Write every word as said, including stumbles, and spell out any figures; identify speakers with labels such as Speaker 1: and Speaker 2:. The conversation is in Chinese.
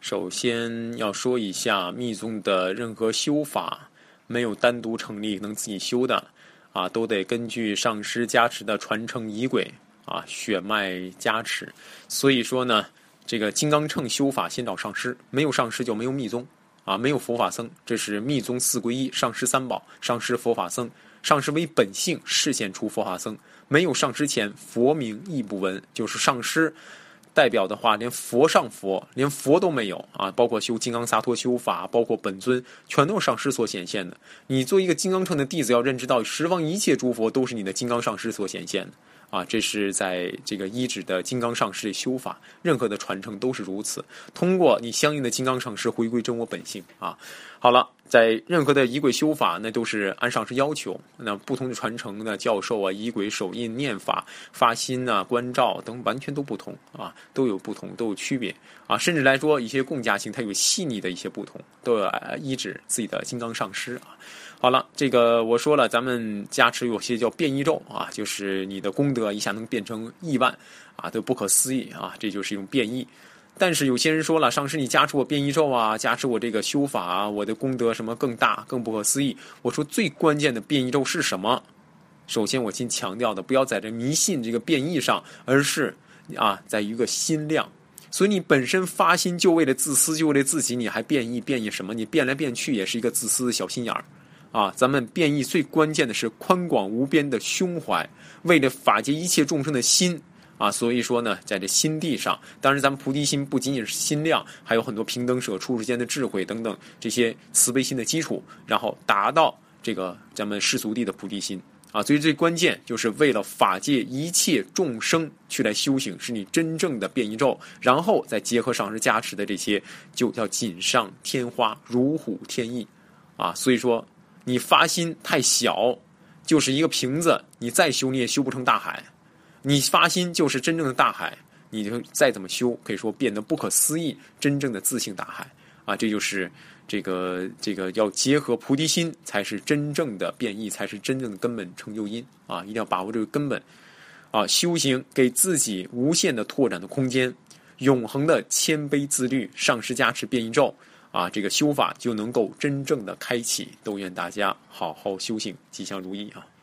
Speaker 1: 首先要说一下密宗的任何修法没有单独成立能自己修的啊，都得根据上师加持的传承仪轨啊血脉加持。所以说呢，这个金刚乘修法先找上师，没有上师就没有密宗啊，没有佛法僧，这是密宗四皈依，上师三宝，上师佛法僧，上师为本性示现出佛法僧，没有上师前佛名亦不闻，就是上师代表的话，连佛上佛，连佛都没有啊！包括修金刚萨埵修法，包括本尊，全都是上师所显现的。你做一个金刚乘的弟子，要认知到十方一切诸佛都是你的金刚上师所显现的啊！这是在这个依止的金刚上师的修法，任何的传承都是如此。通过你相应的金刚上师回归真我本性啊！好了。在任何的仪轨修法，那都是按上师要求。那不同的传承的教授啊、仪轨、手印、念法、发心啊、关照等，完全都不同啊，都有不同，都有区别啊。甚至来说，一些共家性它有细腻的一些不同，都要依止自己的金刚上师啊。好了，这个我说了，咱们加持有些叫变异咒啊，就是你的功德一下能变成亿万啊，都不可思议啊，这就是一种变异。但是有些人说了，上师你加持我变异咒啊，加持我这个修法啊，我的功德什么更大更不可思议。我说最关键的变异咒是什么？首先我先强调的，不要在这迷信这个变异上，而是啊，在于一个心量。所以你本身发心就为了自私，就为了自己，你还变异变异什么？你变来变去也是一个自私的小心眼儿啊。咱们变异最关键的是宽广无边的胸怀，为了法界一切众生的心。啊，所以说呢，在这心地上，当然咱们菩提心不仅仅是心量，还有很多平等舍处之间的智慧等等这些慈悲心的基础，然后达到这个咱们世俗地的菩提心啊。所以最关键就是为了法界一切众生去来修行，是你真正的变异咒，然后再结合上师加持的这些，就叫锦上添花，如虎添翼啊。所以说，你发心太小，就是一个瓶子，你再修你也修不成大海。你发心就是真正的大海，你就再怎么修，可以说变得不可思议，真正的自性大海啊！这就是这个这个要结合菩提心，才是真正的变异，才是真正的根本成就因啊！一定要把握这个根本啊！修行给自己无限的拓展的空间，永恒的谦卑自律，上师加持变异咒啊！这个修法就能够真正的开启。都愿大家好好修行，吉祥如意啊！